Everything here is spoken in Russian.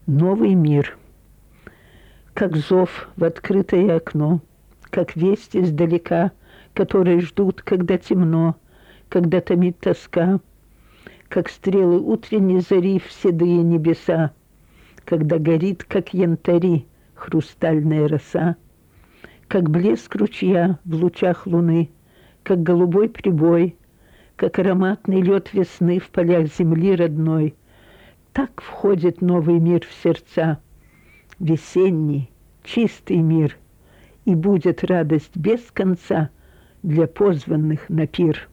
Новый мир, как зов в открытое окно, как весть издалека, которые ждут, когда темно, когда томит тоска, как стрелы утренней зари в седые небеса, когда горит, как янтари, хрустальная роса, как блеск ручья в лучах луны, как голубой прибой, как ароматный лед весны в полях земли родной. Так входит новый мир в сердца, весенний, чистый мир, и будет радость без конца для позванных на пир.